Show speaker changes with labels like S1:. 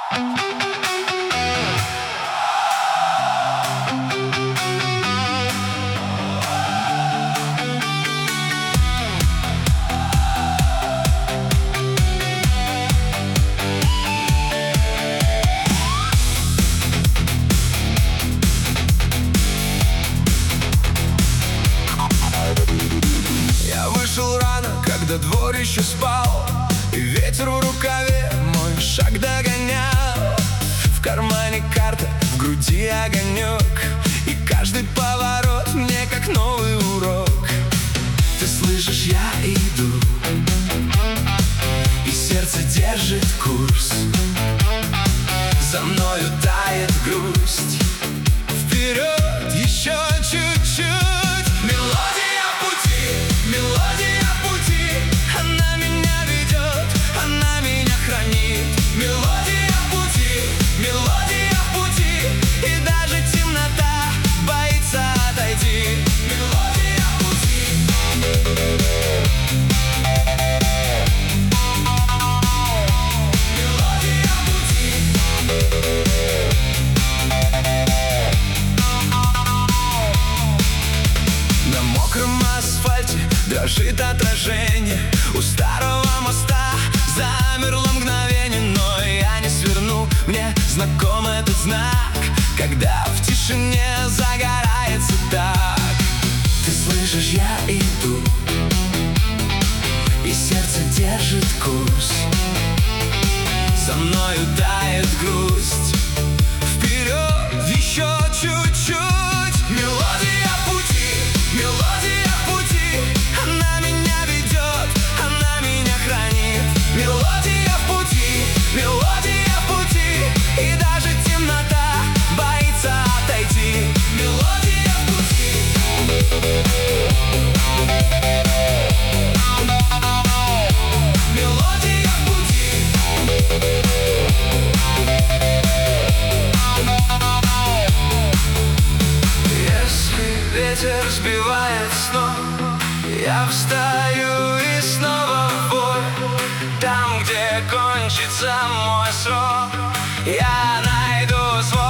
S1: Я вышел рано, когда двор еще спал, и ветер в рукаве мой шаг догонял. В кармане карта, в груди огонек, и каждый поворот мне как новый урок. Ты слышишь, я иду, и сердце держит курс. За мною тает грусть. Вперед еще чуть-чуть. Мелодия пути, она меня ведет, она меня хранит. Мелодия пути, и даже темнота боится отойти. Мелодия пути. Мелодия пути. На мокром асфальте дрожит отражение. У старого моста замерло мгновение, но я не сверну. Мне знаком этот знак, когда в тишине загорается так. Ты слышишь, я иду, и сердце держит курс. За мною тает грусть. Вперед еще чуть-чуть. Мелодия пути, она меня ведет, она меня хранит. Мелодия пути, и даже темнота боится отойти. Мелодия пути. Мелодия пути. Если ветер сбивает с ног, я встаю и снова в бой. Там, где кончится мой срок, я найду свой